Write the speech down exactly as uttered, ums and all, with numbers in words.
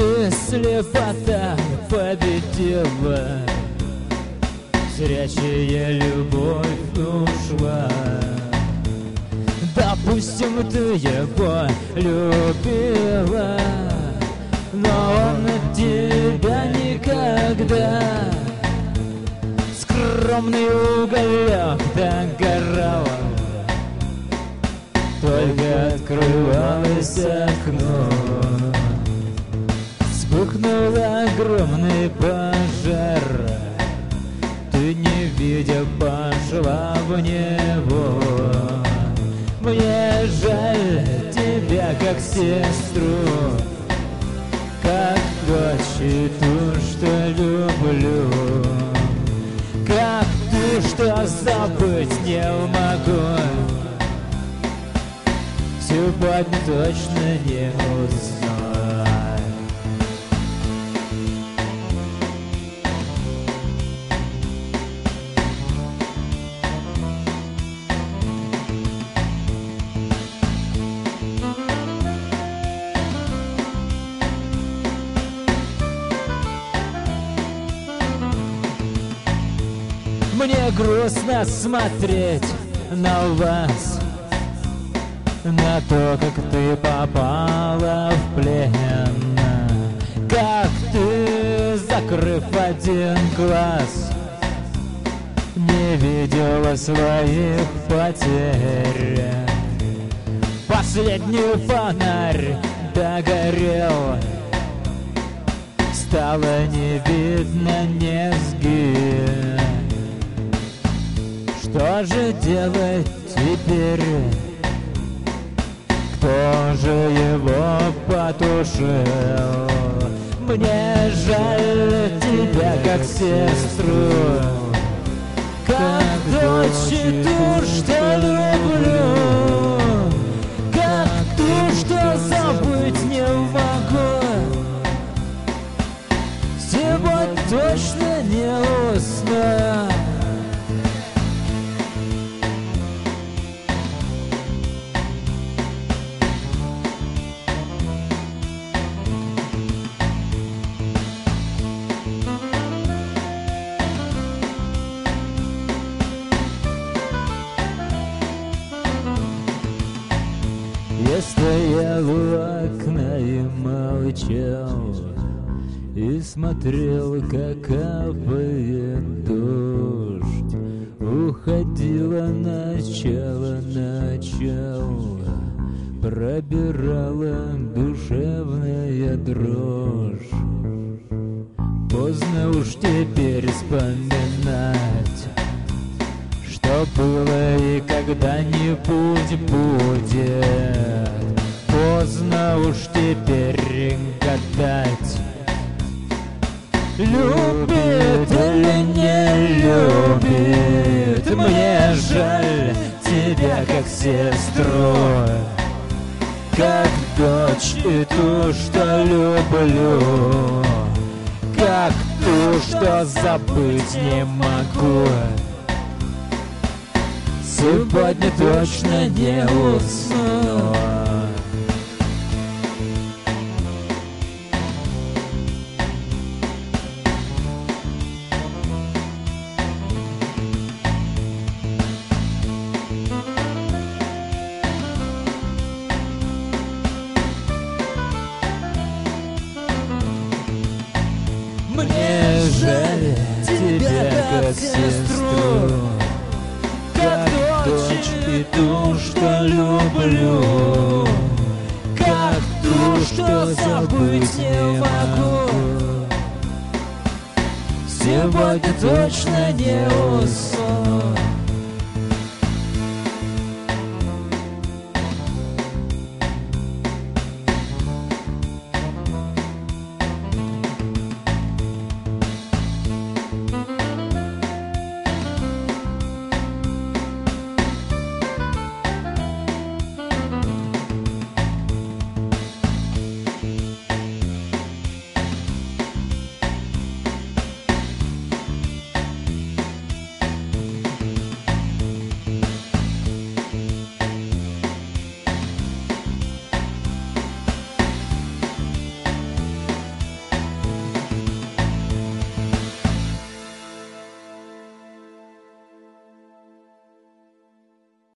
ты слепота победила, зрячая любовь ушла. Допустим, ты его любила, но он от тебя никогда. Скромный уголек догорал, только открывалось окно. Вспыхнул огромный пожар, ты, не видя, пошла в него. Мне жаль тебя как сестру, как дочь и ту, что люблю, как ту, что забыть не могу. Сегодня точно не узнаю. Мне грустно смотреть на вас, на то, как ты попала в плен, как ты, закрыв один глаз, не видела своих потерь. Последний фонарь догорел, стало не видно низги. Что же делать теперь? Кто же его потушил? Мне жаль тебя как сестру, как дочь и ту, что люблю, как ту, что забыть не могу. Сегодня точно не усну. Я стоял у окна и молчал, и смотрел, как капает дождь. Уходила начало, начало, пробирала душевная дрожь. Поздно уж теперь вспоминать, что было и когда-нибудь будет. Поздно уж теперь гадать, любит или не любит. Мне жаль тебя как сестру, как дочь и ту, что люблю, как ту, что забыть не могу. Сегодня точно не усну. Мне жаль тебя как сестру, как дочь и ту, что люблю, как ту, что забыть не могу. Сегодня точно не усну.